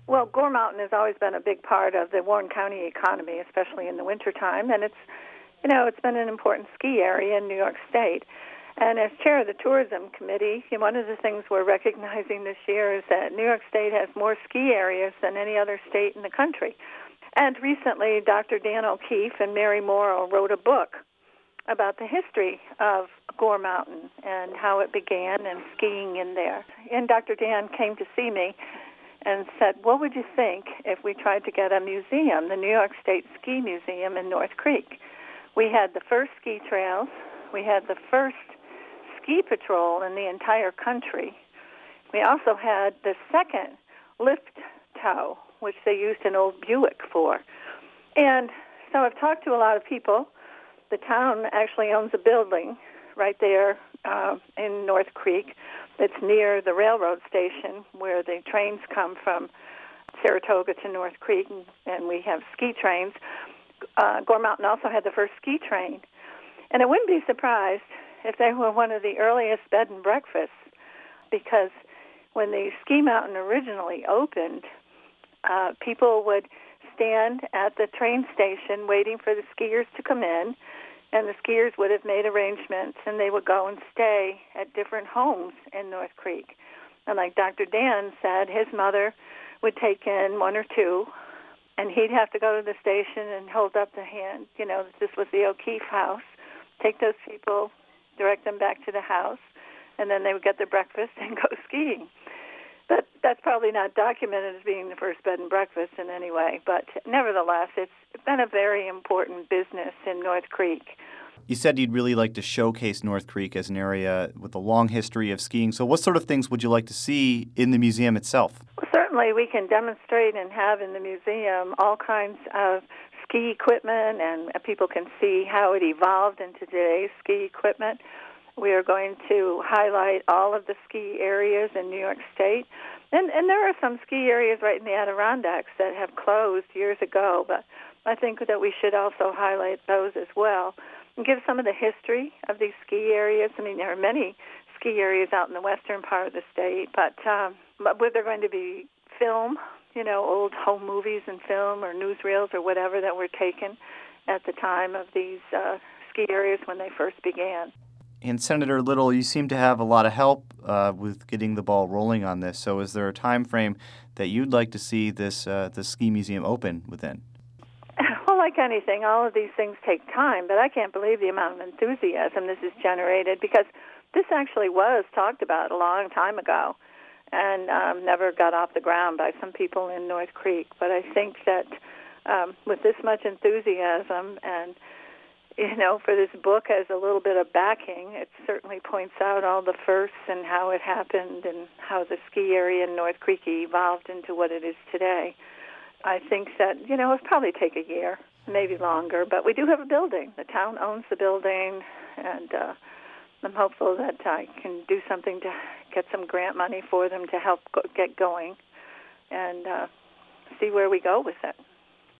Well, Gore Mountain has always been a big part of the Warren County economy, especially in the wintertime, and it's been an important ski area in New York State. And as chair of the tourism committee, one of the things we're recognizing this year is that New York State has more ski areas than any other state in the country. And recently, Dr. Dan O'Keefe and Mary Morrow wrote a book about the history of Gore Mountain and how it began and skiing in there. And Dr. Dan came to see me and said, what would you think if we tried to get a museum, the New York State Ski Museum in North Creek? We had the first ski trails. We had the first ski patrol in the entire country. We also had the second lift tow, which they used an old Buick for. And so I've talked to a lot of people. The town actually owns a building right there in North Creek that's near the railroad station where the trains come from Saratoga to North Creek, and we have ski trains. Gore Mountain also had the first ski train. And I wouldn't be surprised if they were one of the earliest bed and breakfasts, because when the ski mountain originally opened, people would stand at the train station waiting for the skiers to come in, and the skiers would have made arrangements, and they would go and stay at different homes in North Creek. And like Dr. Dan said, his mother would take in one or two, and he'd have to go to the station and hold up the hand, this was the O'Keefe house, take those people, direct them back to the house, and then they would get their breakfast and go skiing. But that's probably not documented as being the first bed and breakfast in any way. But nevertheless, it's been a very important business in North Creek. You said you'd really like to showcase North Creek as an area with a long history of skiing. So what sort of things would you like to see in the museum itself? Well, certainly we can demonstrate and have in the museum all kinds of ski equipment, and people can see how it evolved into today's ski equipment. We are going to highlight all of the ski areas in New York State. And there are some ski areas right in the Adirondacks that have closed years ago, but I think that we should also highlight those as well and give some of the history of these ski areas. I mean, there are many ski areas out in the western part of the state, but they're going to be film, old home movies and film or newsreels or whatever that were taken at the time of these ski areas when they first began. And Senator Little, you seem to have a lot of help with getting the ball rolling on this. So is there a time frame that you'd like to see this the ski museum open within? Well, like anything, all of these things take time, but I can't believe the amount of enthusiasm this has generated, because this actually was talked about a long time ago and never got off the ground by some people in North Creek. But I think that with this much enthusiasm and for this book as a little bit of backing, it certainly points out all the firsts and how it happened and how the ski area in North Creek evolved into what it is today. I think that, it'll probably take a year, maybe longer, but we do have a building. The town owns the building, and I'm hopeful that I can do something to get some grant money for them to help get going and see where we go with it.